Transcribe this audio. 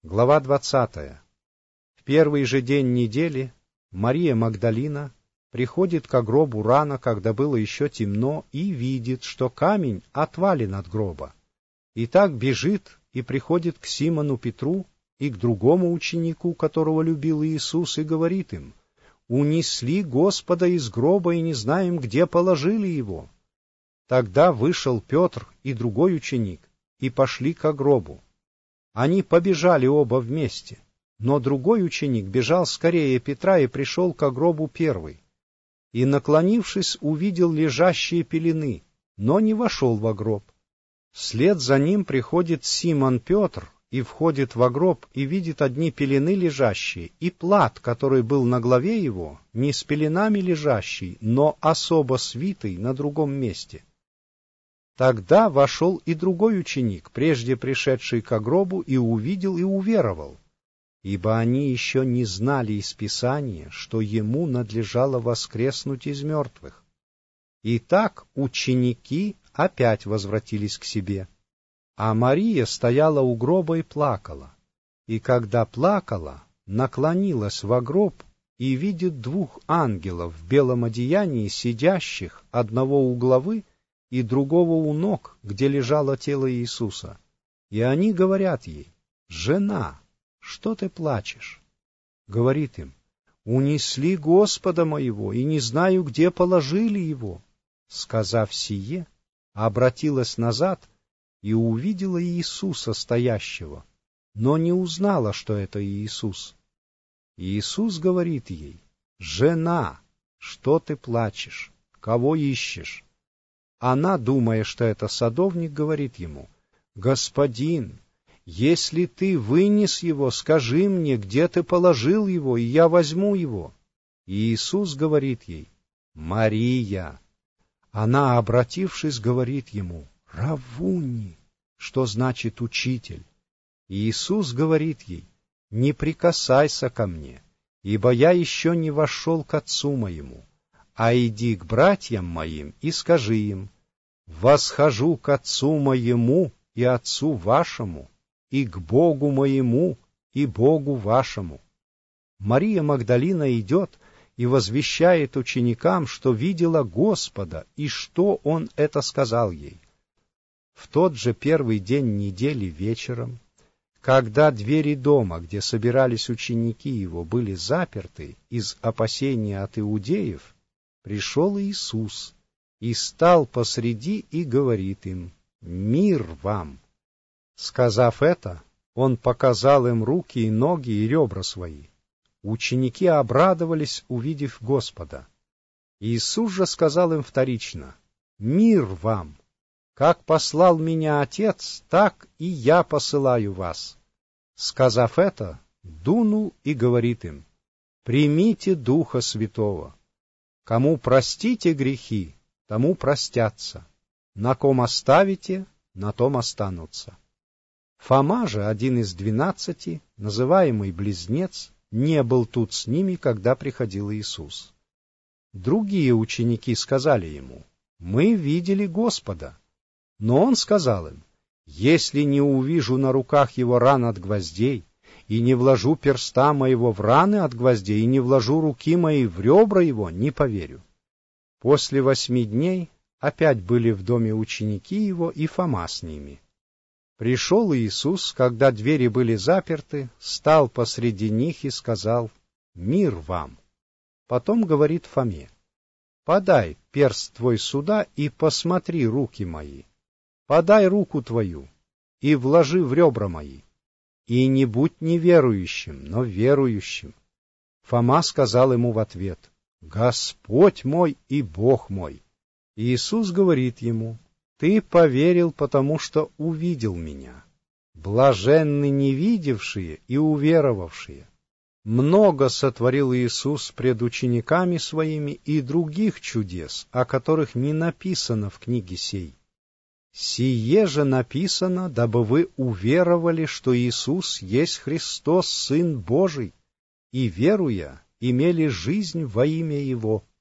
Глава 20. В первый же день недели Мария Магдалина приходит ко гробу рано, когда было еще темно, и видит, что камень отвален от гроба. И так бежит и приходит к Симону Петру и к другому ученику, которого любил Иисус, и говорит им: «Унесли Господа из гроба, и не знаем, где положили его». Тогда вышел Петр и другой ученик, и пошли ко гробу. Они побежали оба вместе, но другой ученик бежал скорее Петра и пришел ко гробу первый. И, наклонившись, увидел лежащие пелены, но не вошел во гроб. Вслед за ним приходит Симон Петр и входит во гроб, и видит одни пелены лежащие, и плат, который был на главе его, не с пеленами лежащий, но особо свитый на другом месте. Тогда вошел и другой ученик, прежде пришедший ко гробу, и увидел и уверовал, ибо они еще не знали из Писания, что ему надлежало воскреснуть из мертвых. Итак, ученики опять возвратились к себе, а Мария стояла у гроба и плакала. И когда плакала, наклонилась во гроб и видит двух ангелов в белом одеянии, сидящих, одного у главы и другого у ног, где лежало тело Иисуса. И они говорят ей: «Жена, что ты плачешь?» Говорит им: «Унесли Господа моего, и не знаю, где положили его». Сказав сие, обратилась назад и увидела Иисуса стоящего, но не узнала, что это Иисус. Иисус говорит ей: «Жена, что ты плачешь? Кого ищешь?» Она, думая, что это садовник, говорит ему: «Господин, если ты вынес его, скажи мне, где ты положил его, и я возьму его». И Иисус говорит ей: «Мария». Она, обратившись, говорит ему: «Раввуни», что значит «учитель». И Иисус говорит ей: «Не прикасайся ко мне, ибо я еще не вошел к Отцу моему, а иди к братьям моим и скажи им: восхожу к Отцу моему и Отцу вашему, и к Богу моему и Богу вашему». Мария Магдалина идет и возвещает ученикам, что видела Господа, и что Он это сказал ей. В тот же первый день недели вечером, когда двери дома, где собирались ученики Его, были заперты из опасения от иудеев, пришел Иисус и стал посреди и говорит им: «Мир вам!» Сказав это, Он показал им руки и ноги и ребра свои. Ученики обрадовались, увидев Господа. Иисус же сказал им вторично: «Мир вам! Как послал меня Отец, так и я посылаю вас». Сказав это, дунул и говорит им: «Примите Духа Святого. Кому простите грехи, тому простятся, на ком оставите, на том останутся». Фома же, один из 12, называемый Близнец, не был тут с ними, когда приходил Иисус. Другие ученики сказали ему: «Мы видели Господа». Но он сказал им: «Если не увижу на руках его ран от гвоздей, и не вложу перста моего в раны от гвоздей, и не вложу руки мои в ребра его, не поверю». После 8 дней опять были в доме ученики его, и Фома с ними. Пришел Иисус, когда двери были заперты, стал посреди них и сказал: «Мир вам!» Потом говорит Фоме: «Подай перст твой сюда и посмотри руки мои. Подай руку твою и вложи в ребра мои. И не будь неверующим, но верующим». Фома сказал ему в ответ: «Господь мой и Бог мой». Иисус говорит ему: «Ты поверил, потому что увидел меня. Блаженны невидевшие и уверовавшие». Много сотворил Иисус пред учениками своими и других чудес, о которых не написано в книге сей. Сие же написано, дабы вы уверовали, что Иисус есть Христос, Сын Божий, и, веруя, имели жизнь во имя Его.